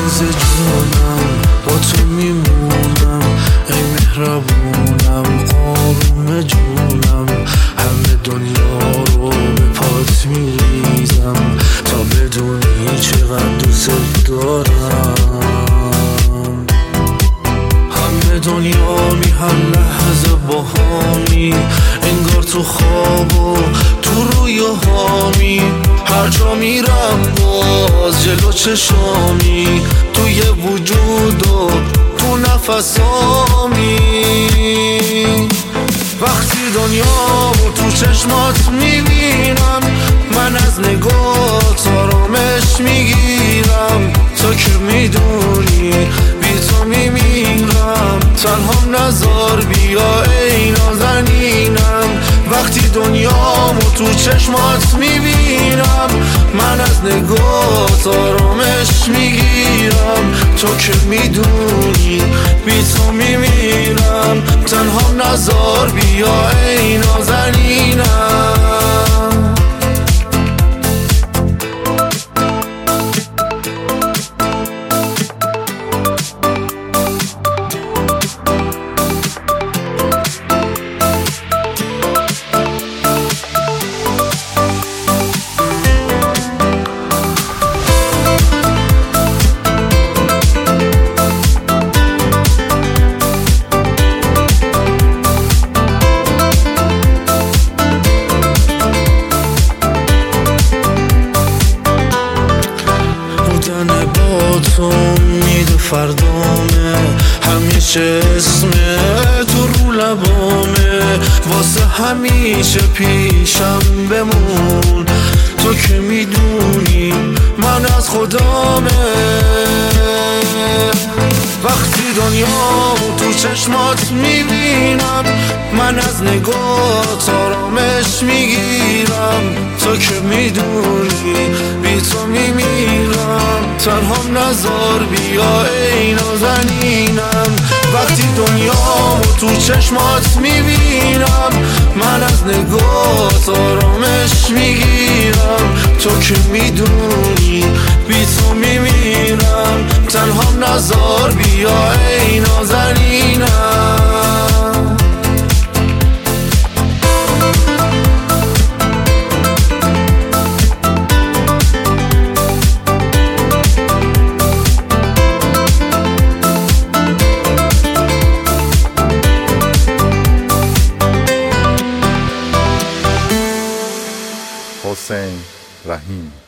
عزیز جونم با تو میمونم، ای مهربونم آروم جونم. همه دنیا رو به پات میریزم تا بدونی چقدر دوست دارم. همه دنیا هر لحظه با همی، انگار تو خواب و تو رویاهامی. هر جا میرم باز جلو چشامی، توی وجود و تو نفسامی. وقتی دنیامو تو چشمات میبینم، من از نگاهت آرامش میگیرم. تو که میدونی بی تو میمیرم، تنهام نذار بیا ای نازنینم. وقتی دنیامو تو چشمات میبینم، من از نگاهت آرامش میگیرم. تو که میدونی بی تو میمیرم، تنهام نذار بیا ای نازنینم. تو امید فردامه، همیشه اسمه تو رو لبامه. واسه همیشه پیشم بمون، تو که میدونی من از خدامه. وقتی دنیامو تو چشمات میبینم، من از نگاهت آرامش میگیرم. تو که میدونی بی تو میمیرم، تنهام نذار بیا ای نازنینم. وقتی دنیامو تو چشمات میبینم، من از نگاهت آرامش میگیرم. تو که میدونی بی تو میمیرم، تنهام نذار بیا ای نازنینم. حسین رحیم